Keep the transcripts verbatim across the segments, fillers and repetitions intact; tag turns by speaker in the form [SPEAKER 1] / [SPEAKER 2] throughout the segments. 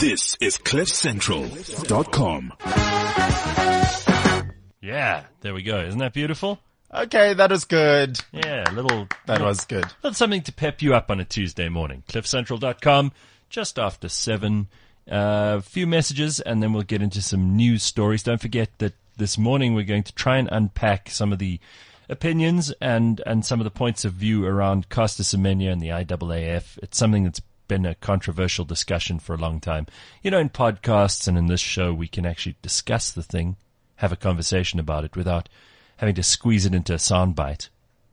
[SPEAKER 1] This is cliff central dot com.
[SPEAKER 2] Yeah, there we go. Isn't that beautiful?
[SPEAKER 3] Okay, that was good.
[SPEAKER 2] Yeah, a little...
[SPEAKER 3] That
[SPEAKER 2] little,
[SPEAKER 3] was good.
[SPEAKER 2] Little something to pep you up on a Tuesday morning. cliff central dot com, just after seven. A uh, few messages, and then we'll get into some news stories. Don't forget that this morning we're going to try and unpack some of the opinions and, and some of the points of view around Caster Semenya and the I A A F. It's something that's been a controversial discussion for a long time. You know, in podcasts and in this show, we can actually discuss the thing, have a conversation about it without having to squeeze it into a soundbite.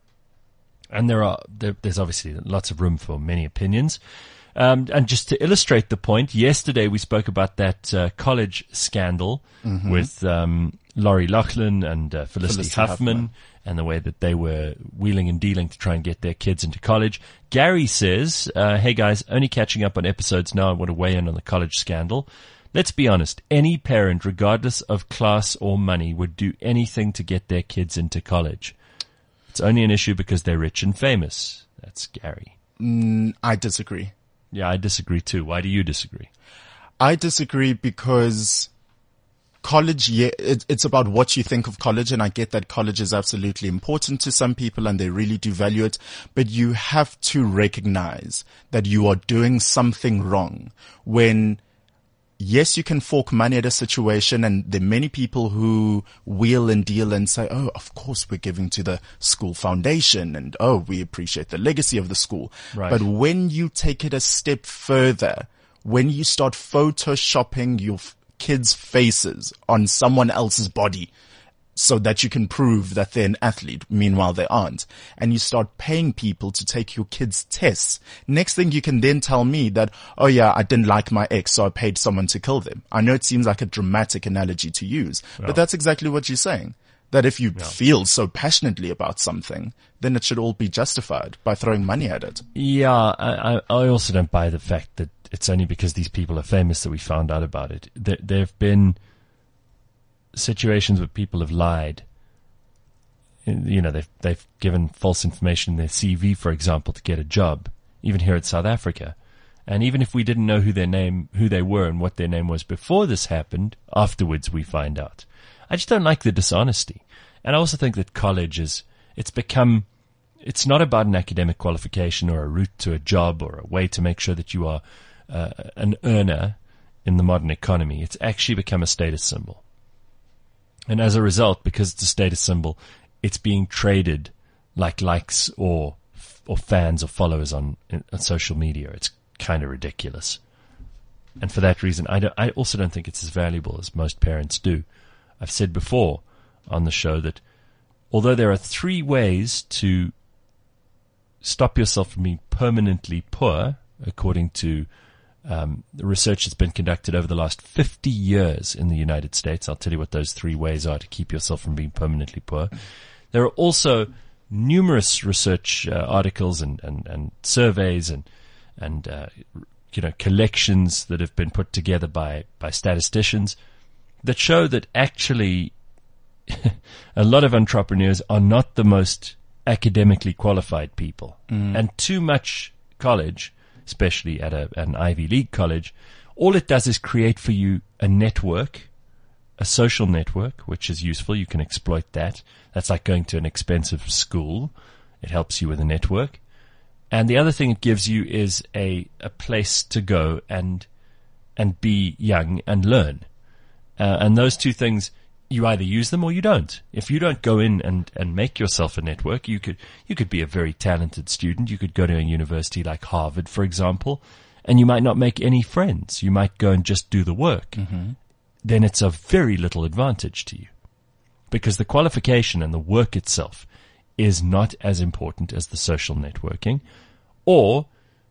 [SPEAKER 2] And there are there, there's obviously lots of room for many opinions. Um, and just to illustrate the point, yesterday we spoke about that uh, college scandal mm-hmm. with um, Laurie Loughlin and uh, Felicity, Felicity Huffman, Huffman and the way that they were wheeling and dealing to try and get their kids into college. Gary says, uh, hey guys, only catching up on episodes now. I want to weigh in on the college scandal. Let's be honest. Any parent, regardless of class or money, would do anything to get their kids into college. It's only an issue because they're rich and famous. That's Gary.
[SPEAKER 3] Mm, I disagree.
[SPEAKER 2] Yeah, I disagree too. Why do you disagree?
[SPEAKER 3] I disagree because college, yeah, it, it's about what you think of college, and I get that college is absolutely important to some people and they really do value it, but you have to recognize that you are doing something wrong when, yes, you can fork money at a situation, and there are many people who wheel and deal and say, oh, of course we're giving to the school foundation, and oh, we appreciate the legacy of the school.
[SPEAKER 2] Right.
[SPEAKER 3] But when you take it a step further, when you start photoshopping your f- kids' faces on someone else's body so that you can prove that they're an athlete, meanwhile they aren't, and you start paying people to take your kids' tests, next thing you can then tell me that, oh yeah, I didn't like my ex, so I paid someone to kill them. I know it seems like a dramatic analogy to use, yeah. but that's exactly what you're saying. That if you yeah. feel so passionately about something, then it should all be justified by throwing money at it.
[SPEAKER 2] Yeah, I, I also don't buy the fact that it's only because these people are famous that we found out about it. There, there have been situations where people have lied. You know, they've they've given false information in their C V, for example, to get a job, even here in South Africa. And even if we didn't know who their name, who they were and what their name was before this happened, afterwards we find out. I just don't like the dishonesty. And I also think that college is, it's become, it's not about an academic qualification or a route to a job or a way to make sure that you are uh, an earner in the modern economy. It's actually become a status symbol. And as a result, because it's a status symbol, it's being traded like likes or or fans or followers on, on social media. It's kind of ridiculous. And for that reason, I, don't, I also don't think it's as valuable as most parents do. I've said before on the show that although there are three ways to stop yourself from being permanently poor, according to Um, the research that's been conducted over the last fifty years in the United States. I'll tell you what those three ways are to keep yourself from being permanently poor. There are also numerous research uh, articles and, and, and surveys and, and uh, you know, collections that have been put together by, by statisticians that show that actually a lot of entrepreneurs are not the most academically qualified people. Mm. And too much college, especially at, a, at an Ivy League college, all it does is create for you a network, a social network, which is useful. You can exploit that. That's like going to an expensive school. It helps you with a network. And the other thing it gives you is a, a place to go and and be young and learn. Uh, and those two things, you either use them or you don't. If you don't go in and, and make yourself a network, you could you could be a very talented student. You could go to a university like Harvard, for example, and you might not make any friends. You might go and just do the work. Mm-hmm. Then it's of very little advantage to you, because the qualification and the work itself is not as important as the social networking or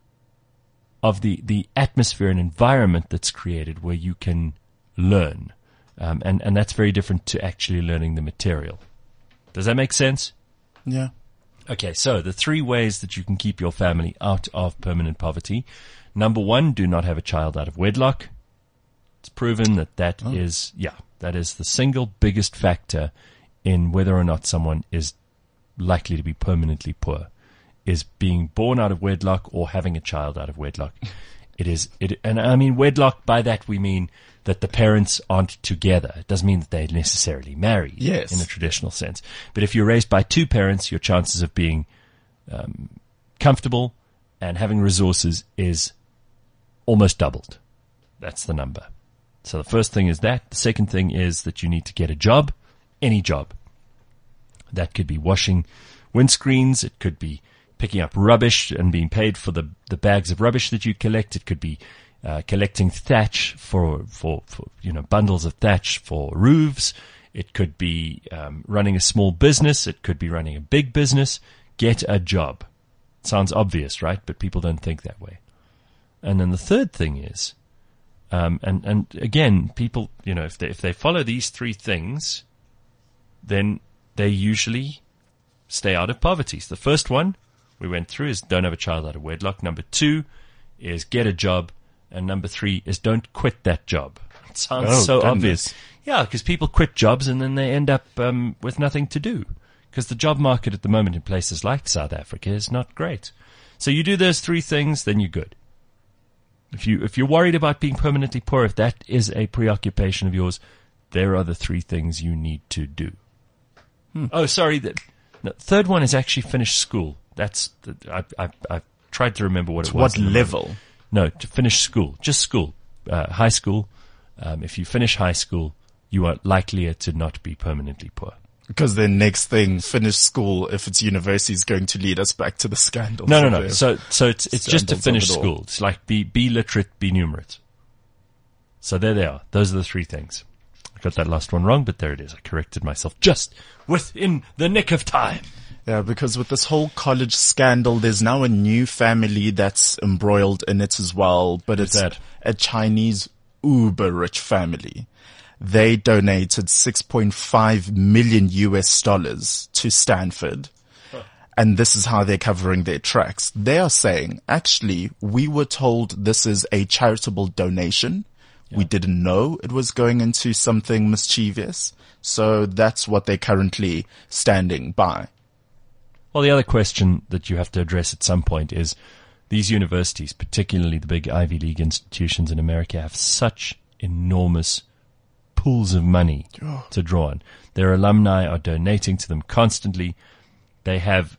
[SPEAKER 2] of the, the atmosphere and environment that's created where you can learn. Um, and, and that's very different to actually learning the material. Does that make sense?
[SPEAKER 3] Yeah.
[SPEAKER 2] Okay, so the three ways that you can keep your family out of permanent poverty. Number one, do not have a child out of wedlock. It's proven that that oh. is, yeah, that is the single biggest factor in whether or not someone is likely to be permanently poor, is being born out of wedlock or having a child out of wedlock. It is, it, and I mean wedlock, by that we mean that the parents aren't together. It doesn't mean that they're necessarily married
[SPEAKER 3] Yes.
[SPEAKER 2] in a traditional sense. But if you're raised by two parents, your chances of being um, comfortable and having resources is almost doubled. That's the number. So the first thing is that. The second thing is that you need to get a job, any job. That could be washing windscreens. It could be picking up rubbish and being paid for the, the bags of rubbish that you collect. It could be uh, collecting thatch for, for, for, you know, bundles of thatch for roofs. It could be um, running a small business. It could be running a big business. Get a job. Sounds obvious, right? But people don't think that way. And then the third thing is, um, and, and again, people, you know, if they, if they follow these three things, then they usually stay out of poverty. So the first one we went through is don't have a child out of wedlock. Number two is get a job. And number three is don't quit that job. It sounds
[SPEAKER 3] Oh,
[SPEAKER 2] so
[SPEAKER 3] goodness.
[SPEAKER 2] obvious. Yeah, because people quit jobs and then they end up um, with nothing to do. Because the job market at the moment in places like South Africa is not great. So you do those three things, then you're good. If you if you're worried about being permanently poor, if that is a preoccupation of yours, there are the three things you need to do. Hmm. Oh, sorry. The, the third one is actually finish school. That's the, I I I've tried to remember what it
[SPEAKER 3] To
[SPEAKER 2] was.
[SPEAKER 3] what level?
[SPEAKER 2] No, to finish school, just school, uh, high school. Um, if you finish high school, you are likelier to not be permanently poor.
[SPEAKER 3] Because the next thing, finish school, if it's university, is going to lead us back to the scandals.
[SPEAKER 2] No, no,
[SPEAKER 3] of
[SPEAKER 2] no.
[SPEAKER 3] the-
[SPEAKER 2] So, so it's it's just to
[SPEAKER 3] Standards of
[SPEAKER 2] finish
[SPEAKER 3] it all.
[SPEAKER 2] school. It's like be be literate, be numerate. So there they are. Those are the three things. I got that last one wrong, but there it is. I corrected myself just within the nick of time.
[SPEAKER 3] Yeah, because with this whole college scandal, there's now a new family that's embroiled in it as well, but it's
[SPEAKER 2] that?
[SPEAKER 3] a Chinese uber rich family. They donated six point five million U S dollars to Stanford. And this is how they're covering their tracks. They are saying, actually, we were told this is a charitable donation. We didn't know it was going into something mischievous. So that's what they're currently standing by.
[SPEAKER 2] Well, the other question that you have to address at some point is these universities, particularly the big Ivy League institutions in America, have such enormous pools of money to draw on. Their alumni are donating to them constantly. They have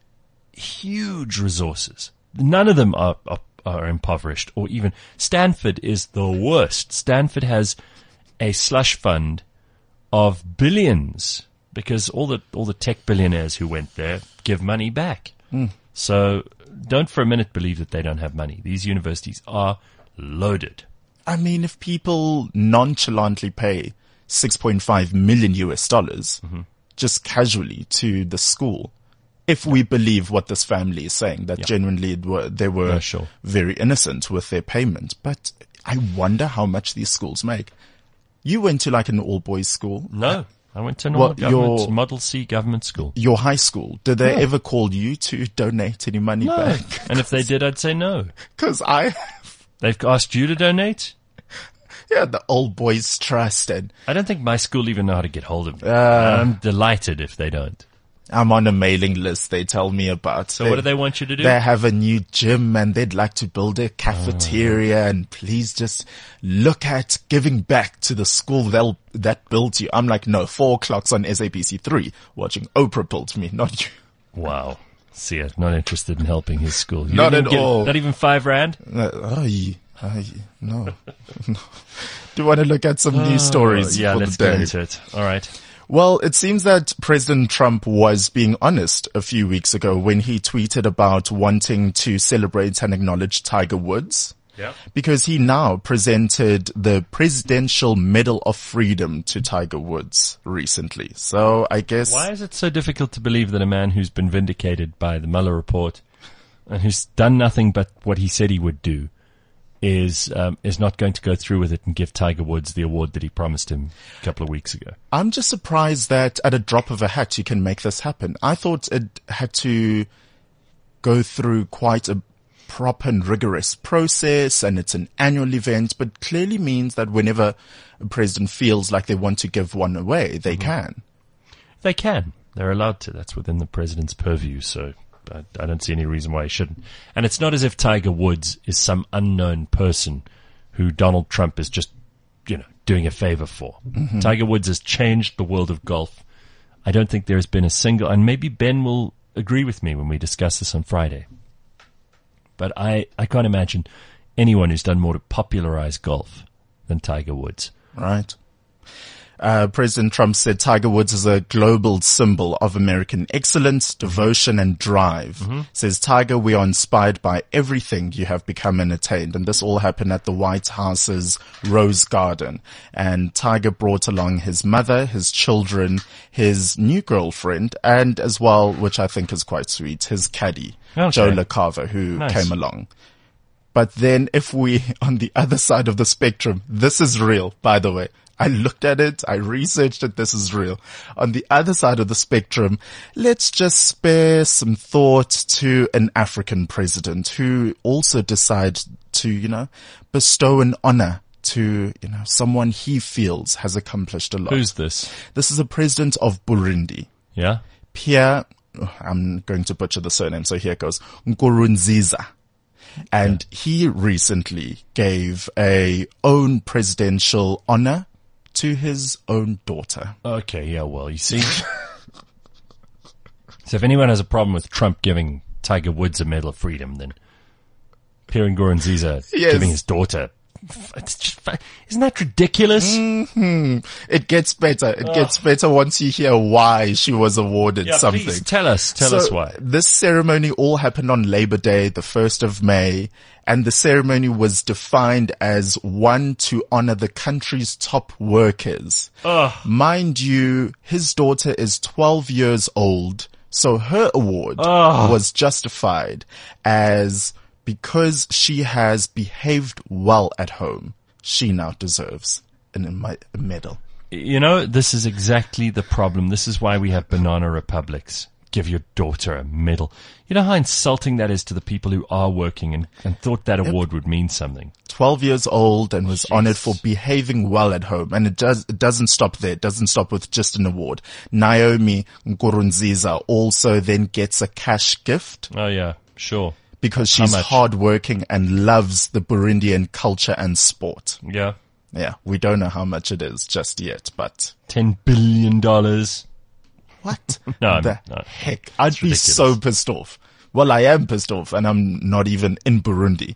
[SPEAKER 2] huge resources. None of them are, are, are impoverished, or even Stanford is the worst. Stanford has a slush fund of billions because all the all the tech billionaires who went there give money back.
[SPEAKER 3] Mm.
[SPEAKER 2] So don't for a minute believe that they don't have money. These universities are loaded.
[SPEAKER 3] I mean, if people nonchalantly pay six point five million U S dollars
[SPEAKER 2] Mm-hmm.
[SPEAKER 3] just casually to the school, if we believe what this family is saying, that
[SPEAKER 2] Yeah.
[SPEAKER 3] genuinely it were, they were
[SPEAKER 2] Yeah, sure.
[SPEAKER 3] very innocent with their payment. But I wonder how much these schools make. You went to like an all-boys school.
[SPEAKER 2] No, I went to a
[SPEAKER 3] Well,
[SPEAKER 2] normal government,
[SPEAKER 3] your-
[SPEAKER 2] Model C government school.
[SPEAKER 3] Your high school, did they
[SPEAKER 2] Yeah.
[SPEAKER 3] ever call you to donate any money
[SPEAKER 2] No.
[SPEAKER 3] back?
[SPEAKER 2] And if they did, I'd say no.
[SPEAKER 3] Because I,
[SPEAKER 2] They've asked you to donate?
[SPEAKER 3] yeah, the old boys trust, and
[SPEAKER 2] I don't think my school even know how to get hold of me.
[SPEAKER 3] Uh.
[SPEAKER 2] I'm delighted if they don't.
[SPEAKER 3] I'm on a mailing list they tell me about.
[SPEAKER 2] So what do they want you to do?
[SPEAKER 3] They have a new gym and they'd like to build a cafeteria, and please just look at giving back to the school they'll, that built you. I'm like, no, four o'clock's on S A B C three watching Oprah build me, not you.
[SPEAKER 2] Wow. See it. Not interested in helping his school. You
[SPEAKER 3] Not
[SPEAKER 2] didn't
[SPEAKER 3] at
[SPEAKER 2] give-
[SPEAKER 3] all.
[SPEAKER 2] Not even five rand?
[SPEAKER 3] Uh, ay, ay, no. Do you want to look at some news stories
[SPEAKER 2] Oh, yeah,
[SPEAKER 3] for
[SPEAKER 2] let's
[SPEAKER 3] the
[SPEAKER 2] get
[SPEAKER 3] day?
[SPEAKER 2] into it. All right.
[SPEAKER 3] Well, it seems that President Trump was being honest a few weeks ago when he tweeted about wanting to celebrate and acknowledge Tiger Woods.
[SPEAKER 2] Yeah.
[SPEAKER 3] Because he now presented the Presidential Medal of Freedom to Tiger Woods recently. So I guess
[SPEAKER 2] Why is it so difficult to believe that a man who's been vindicated by the Mueller report and who's done nothing but what he said he would do is um, is not going to go through with it and give Tiger Woods the award that he promised him a couple of weeks ago?
[SPEAKER 3] I'm just surprised that at a drop of a hat you can make this happen. I thought it had to go through quite a proper and rigorous process, and it's an annual event, but clearly means that whenever a president feels like they want to give one away, they can.
[SPEAKER 2] They can. They're allowed to. That's within the president's purview. So I, I don't see any reason why he shouldn't. And it's not as if Tiger Woods is some unknown person who Donald Trump is just, you know, doing a favor for. Mm-hmm. Tiger Woods has changed the world of golf. I don't think there's been a single, and maybe Ben will agree with me when we discuss this on Friday. But I, I can't imagine anyone who's done more to popularize golf than Tiger Woods.
[SPEAKER 3] Right. Uh, President Trump said Tiger Woods is a global symbol of American excellence, devotion, and drive. Mm-hmm. Says, Tiger, we are inspired by everything you have become and attained. And this all happened at the White House's Rose Garden. And Tiger brought along his mother, his children, his new girlfriend, and as well, which I think is quite sweet, his caddy,
[SPEAKER 2] okay.
[SPEAKER 3] Joe LaCava, who
[SPEAKER 2] nice.
[SPEAKER 3] came along. But then if we, on the other side of the spectrum, this is real, by the way. I looked at it, I researched it, this is real. On the other side of the spectrum, let's just spare some thought to an African president who also decides to, you know, bestow an honor to, you know, someone he feels has accomplished a lot.
[SPEAKER 2] Who's this?
[SPEAKER 3] This is a president of Burundi.
[SPEAKER 2] Yeah?
[SPEAKER 3] Pierre, oh, I'm going to butcher the surname, so here it goes, Nkurunziza. And yeah. he recently gave a own presidential honor to his own daughter.
[SPEAKER 2] Okay, yeah, well, you see. So if anyone has a problem with Trump giving Tiger Woods a Medal of Freedom, then Pierre Nkurunziza
[SPEAKER 3] yes.
[SPEAKER 2] giving his daughter, it's just, isn't that ridiculous?
[SPEAKER 3] Mm-hmm. It gets better. It oh. gets better once you hear why she was awarded
[SPEAKER 2] yeah,
[SPEAKER 3] something.
[SPEAKER 2] Please tell us, tell
[SPEAKER 3] so
[SPEAKER 2] us why.
[SPEAKER 3] This ceremony all happened on Labor Day, the first of May. And the ceremony was defined as one to honor the country's top workers.
[SPEAKER 2] Ugh.
[SPEAKER 3] Mind you, his daughter is twelve years old, so her award
[SPEAKER 2] Ugh.
[SPEAKER 3] was justified as because she has behaved well at home, she now deserves an, a medal.
[SPEAKER 2] You know, this is exactly the problem. This is why we have banana republics. Give your daughter a medal. You know how insulting that is to the people who are working and, and thought that award yep. would mean something.
[SPEAKER 3] twelve years old and was
[SPEAKER 2] Jeez.
[SPEAKER 3] honored for behaving well at home. And it does, it doesn't stop there. It doesn't stop with just an award. Naomi Nkurunziza also then gets a cash gift.
[SPEAKER 2] Oh yeah, sure.
[SPEAKER 3] Because she's hardworking and loves the Burundian culture and sport.
[SPEAKER 2] Yeah.
[SPEAKER 3] Yeah. We don't know how much it is just yet, but.
[SPEAKER 2] Ten billion dollars.
[SPEAKER 3] What
[SPEAKER 2] no,
[SPEAKER 3] the
[SPEAKER 2] no,
[SPEAKER 3] heck? I'd be so pissed off. Well, I am pissed off, and I'm not even in Burundi.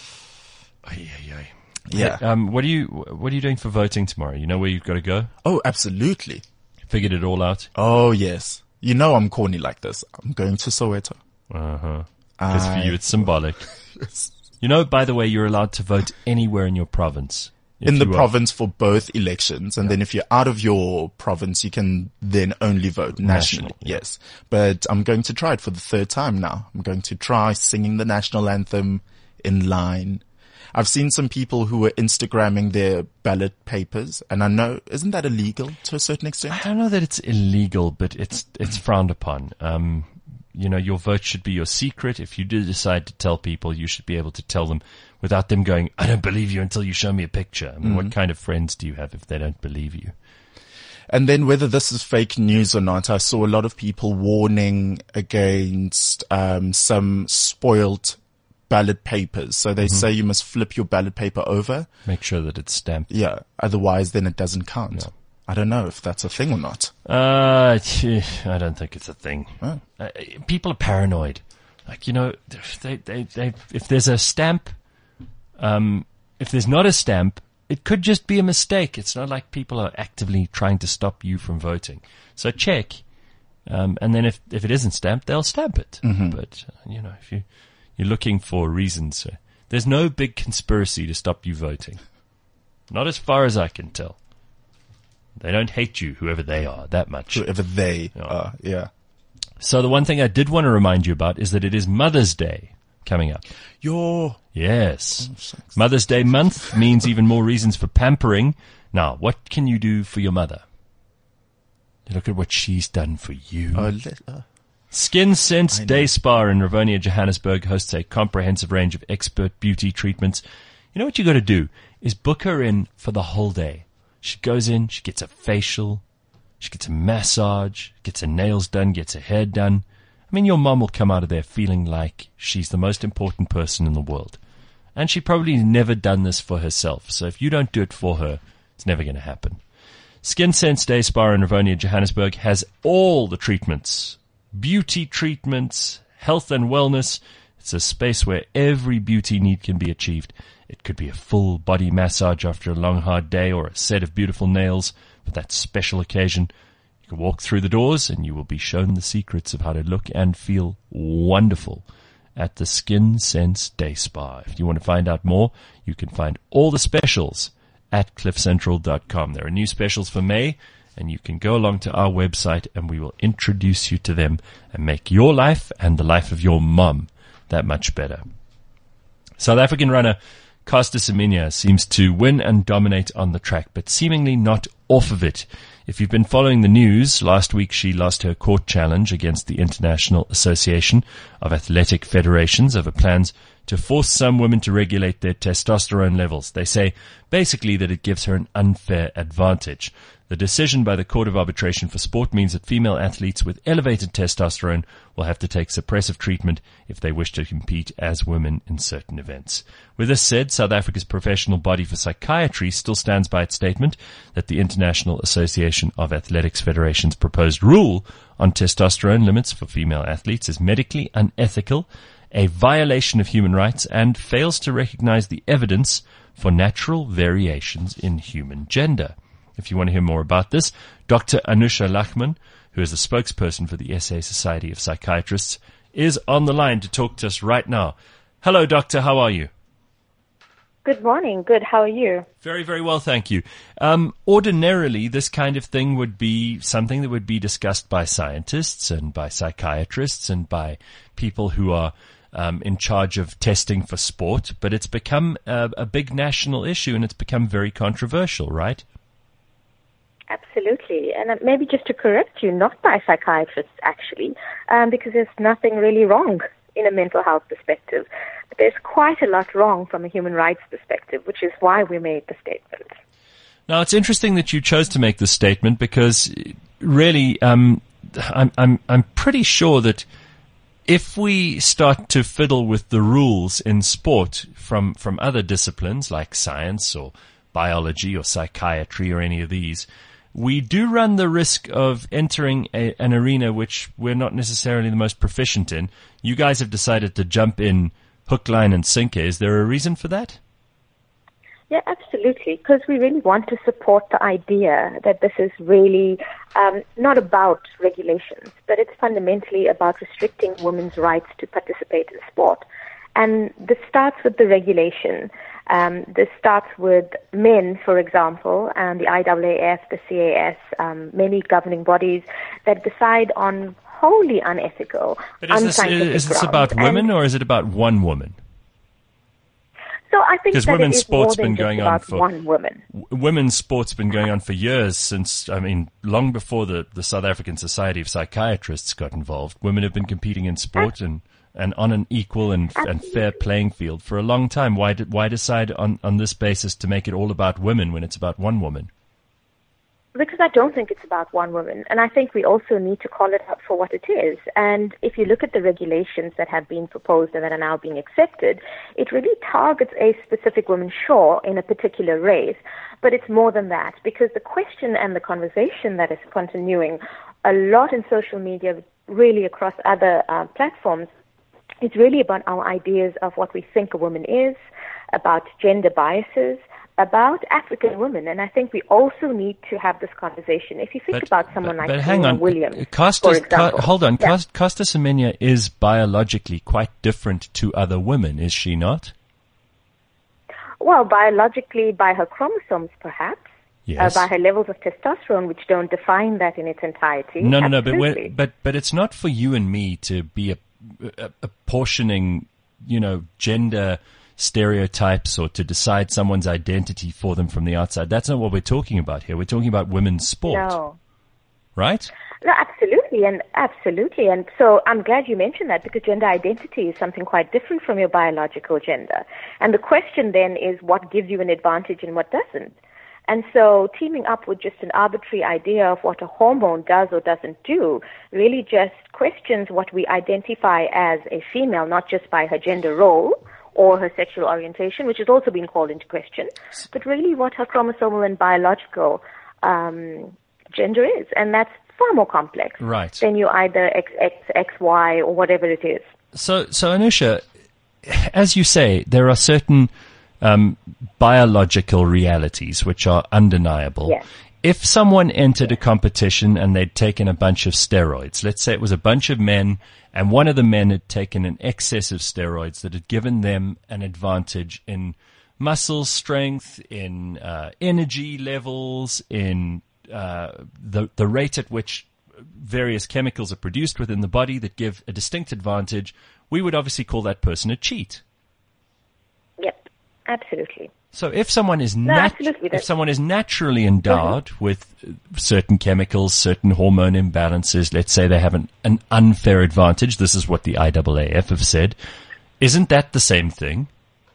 [SPEAKER 2] Ay, ay, ay.
[SPEAKER 3] Yeah.
[SPEAKER 2] Hey, um, what are you What are you doing for voting tomorrow? You know where you've got to go?
[SPEAKER 3] Oh, absolutely.
[SPEAKER 2] Figured it all out.
[SPEAKER 3] Oh yes. You know I'm corny like this. I'm going to Soweto.
[SPEAKER 2] Uh huh. Because
[SPEAKER 3] I...
[SPEAKER 2] for you it's symbolic.
[SPEAKER 3] Yes.
[SPEAKER 2] You know, by the way, you're allowed to vote anywhere in your province.
[SPEAKER 3] In the province for both elections. And yeah. then if you're out of your province, you can then only vote nationally.
[SPEAKER 2] National, yeah.
[SPEAKER 3] Yes. But I'm going to try it for the third time now. I'm going to try singing the national anthem in line. I've seen some people who are Instagramming their ballot papers, and I know, isn't that illegal to a certain extent?
[SPEAKER 2] I don't know that it's illegal, but it's, it's frowned upon. Um, you know, your vote should be your secret. If you do decide to tell people, you should be able to tell them without them going, I don't believe you until you show me a picture. I mean, mm. what kind of friends do you have if they don't believe you?
[SPEAKER 3] And then whether this is fake news or not, I saw a lot of people warning against um, some spoiled ballot papers. So they mm-hmm. say you must flip your ballot paper over.
[SPEAKER 2] Make sure that it's stamped.
[SPEAKER 3] Yeah. Otherwise, then it doesn't count. Yeah. I don't know if that's a thing or not.
[SPEAKER 2] Uh, I don't think it's a thing.
[SPEAKER 3] Oh.
[SPEAKER 2] Uh, people are paranoid. Like, you know, they, they, they, if there's a stamp, um, if there's not a stamp, it could just be a mistake. It's not like people are actively trying to stop you from voting. So check. Um, and then if, if it isn't stamped, they'll stamp it.
[SPEAKER 3] Mm-hmm.
[SPEAKER 2] But, uh, you know, if you, you're looking for reasons, uh, there's no big conspiracy to stop you voting. Not as far as I can tell. They don't hate you, whoever they are, that much.
[SPEAKER 3] Whoever they
[SPEAKER 2] yeah.
[SPEAKER 3] are, yeah.
[SPEAKER 2] So the one thing I did want to remind you about is that it is Mother's Day coming up.
[SPEAKER 3] Your
[SPEAKER 2] Yes. Oh, Mother's Day month means even more reasons for pampering. Now, what can you do for your mother? Look at what she's done for you.
[SPEAKER 3] Uh, let, uh,
[SPEAKER 2] Skin Sense Day Spa in Rivonia, Johannesburg hosts a comprehensive range of expert beauty treatments. You know what you got to do is book her in for the whole day. She goes in, she gets a facial, she gets a massage, gets her nails done, gets her hair done, I mean, your mom will come out of there feeling like she's the most important person in the world. And she probably never done this for herself. So if you don't do it for her, it's never going to happen. Skin Sense Day Spa in Rivonia, Johannesburg has all the treatments, beauty treatments, health and wellness. It's a space where every beauty need can be achieved. It could be a full body massage after a long, hard day or a set of beautiful nails for that special occasion. You can walk through the doors and you will be shown the secrets of how to look and feel wonderful at the Skin Sense Day Spa. If you want to find out more, you can find all the specials at cliff central dot com. There are new specials for May, and you can go along to our website and we will introduce you to them and make your life and the life of your mum that much better. South African runner Caster Semenya seems to win and dominate on the track, but seemingly not off of it. If you've been following the news, last week she lost her court challenge against the International Association of Athletic Federations over plans to force some women to regulate their testosterone levels. They say basically that it gives her an unfair advantage. The decision by the Court of Arbitration for Sport means that female athletes with elevated testosterone will have to take suppressive treatment if they wish to compete as women in certain events. With this said, South Africa's professional body for psychiatry still stands by its statement that the International Association of Athletics Federations' proposed rule on testosterone limits for female athletes is medically unethical, a violation of human rights, and fails to recognize the evidence for natural variations in human gender. If you want to hear more about this, Doctor Anusha Lachman, who is the spokesperson for the S A Society of Psychiatrists, is on the line to talk to us right now. Hello, Doctor. How are you?
[SPEAKER 4] Good morning. Good. How are you?
[SPEAKER 2] Very, very well, thank you. Um, ordinarily, this kind of thing would be something that would be discussed by scientists and by psychiatrists and by people who are um, in charge of testing for sport, but it's become a, a big national issue and it's become very controversial, right?
[SPEAKER 4] Absolutely. And maybe just to correct you, not by psychiatrists, actually, um, because there's nothing really wrong in a mental health perspective. But there's quite a lot wrong from a human rights perspective, which is why we made the statement.
[SPEAKER 2] Now, it's interesting that you chose to make this statement because really, um, I'm, I'm, I'm pretty sure that if we start to fiddle with the rules in sport from, from other disciplines like science or biology or psychiatry or any of these, we do run the risk of entering a, an arena which we're not necessarily the most proficient in. You guys have decided to jump in hook, line, and sinker. Is there a reason for that?
[SPEAKER 4] Yeah, absolutely, because we really want to support the idea that this is really um, not about regulations, but it's fundamentally about restricting women's rights to participate in sport. And this starts with the regulation. Um, this starts with men, for example, and the I A A F, the C A S, um, many governing bodies that decide on wholly unethical,
[SPEAKER 2] but is
[SPEAKER 4] unscientific
[SPEAKER 2] this, is this
[SPEAKER 4] grounds.
[SPEAKER 2] about women
[SPEAKER 4] and
[SPEAKER 2] or is it about one woman?
[SPEAKER 4] So I think that
[SPEAKER 2] women's
[SPEAKER 4] it is
[SPEAKER 2] sport's
[SPEAKER 4] more than
[SPEAKER 2] been going
[SPEAKER 4] just
[SPEAKER 2] on
[SPEAKER 4] about
[SPEAKER 2] for
[SPEAKER 4] one woman.
[SPEAKER 2] w- women's sport's been going on for years since, I mean, long before the, the South African Society of Psychiatrists got involved. Women have been competing in sport and, and on an equal and, and fair playing field for a long time. Why did, why decide on, on this basis to make it all about women when it's about one woman?
[SPEAKER 4] Because I don't think it's about one woman, and I think we also need to call it out for what it is. And if you look at the regulations that have been proposed and that are now being accepted, it really targets a specific woman, sure, in a particular race, but it's more than that, because the question and the conversation that is continuing a lot in social media, really across other uh, platforms, is really about our ideas of what we think a woman is, about gender biases, about African women, and I think we also need to have this conversation. If you think
[SPEAKER 2] but,
[SPEAKER 4] about someone
[SPEAKER 2] but,
[SPEAKER 4] like
[SPEAKER 2] but hang on.
[SPEAKER 4] Williams,
[SPEAKER 2] Caster,
[SPEAKER 4] for example.
[SPEAKER 2] Ca- hold on,
[SPEAKER 4] yeah.
[SPEAKER 2] Caster Semenya is biologically quite different to other women, is she not?
[SPEAKER 4] Well, biologically, by her chromosomes, perhaps.
[SPEAKER 2] Yes.
[SPEAKER 4] Uh, by her levels of testosterone, which don't define that in its entirety.
[SPEAKER 2] No, no, no, but,
[SPEAKER 4] Absolutely.
[SPEAKER 2] we're, but but it's not for you and me to be a, a, apportioning, you know, gender stereotypes or to decide someone's identity for them from the outside. That's not what we're talking about here. We're talking about women's sport.
[SPEAKER 4] No.
[SPEAKER 2] Right?
[SPEAKER 4] No, absolutely, and absolutely. And so I'm glad you mentioned that, because gender identity is something quite different from your biological gender. And the question then is what gives you an advantage and what doesn't. And so teaming up with just an arbitrary idea of what a hormone does or doesn't do really just questions what we identify as a female, not just by her gender role or her sexual orientation, which has also been called into question, but really what her chromosomal and biological um, gender is. And that's far more complex
[SPEAKER 2] right.
[SPEAKER 4] than you either X X, X Y, or whatever it is.
[SPEAKER 2] So, so Anusha, as you say, there are certain um, biological realities which are undeniable.
[SPEAKER 4] Yes.
[SPEAKER 2] If someone entered a competition and they'd taken a bunch of steroids, let's say it was a bunch of men and one of the men had taken an excess of steroids that had given them an advantage in muscle strength, in uh, energy levels, in uh, the, the rate at which various chemicals are produced within the body that give a distinct advantage, we would obviously call that person a cheat.
[SPEAKER 4] Yep, absolutely.
[SPEAKER 2] So if someone is
[SPEAKER 4] No,
[SPEAKER 2] nat-
[SPEAKER 4] absolutely.
[SPEAKER 2] if someone is naturally endowed with certain chemicals, certain hormone imbalances, let's say they have an, an unfair advantage, this is what the I A A F have said, isn't that the same thing?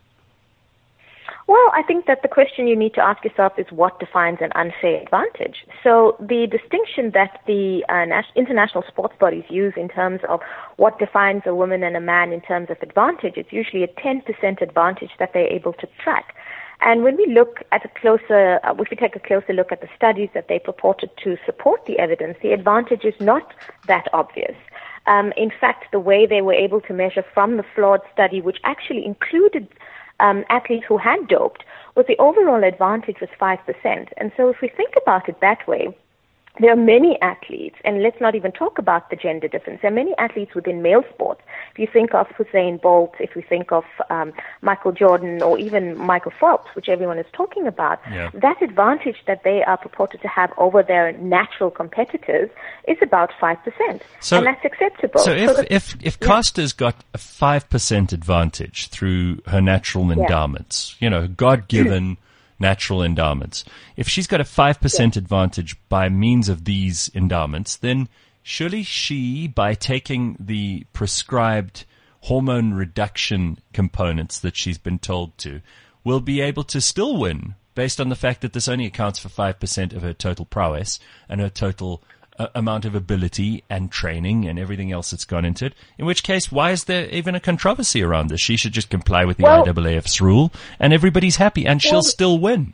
[SPEAKER 4] Well, I think that the question you need to ask yourself is what defines an unfair advantage. So the distinction that the uh, nas- international sports bodies use in terms of what defines a woman and a man in terms of advantage, it's usually a ten percent advantage that they're able to track. And when we look at a closer, uh, if we take a closer look at the studies that they purported to support the evidence, the advantage is not that obvious. Um, in fact, the way they were able to measure from the flawed study, which actually included Um, athletes who had doped, was the overall advantage was five percent. And so if we think about it that way, there are many athletes, and let's not even talk about the gender difference. There are many athletes within male sports. If you think of Usain Bolt, if we think of um, Michael Jordan, or even Michael Phelps, which everyone is talking about,
[SPEAKER 2] yeah.
[SPEAKER 4] that advantage that they are purported to have over their natural competitors is about five percent.
[SPEAKER 2] So,
[SPEAKER 4] and that's acceptable.
[SPEAKER 2] So if,
[SPEAKER 4] the,
[SPEAKER 2] if, if
[SPEAKER 4] yeah.
[SPEAKER 2] Costa's got a five percent advantage through her natural endowments, you know, God-given natural endowments, if she's got a five percent yeah. advantage by means of these endowments, then surely she, by taking the prescribed hormone reduction components that she's been told to, will be able to still win based on the fact that this only accounts for five percent of her total prowess and her total uh, amount of ability and training and everything else that's gone into it. In which case, why is there even a controversy around this? She should just comply with the
[SPEAKER 4] well,
[SPEAKER 2] I A A F's rule and everybody's happy and she'll
[SPEAKER 4] well,
[SPEAKER 2] still win.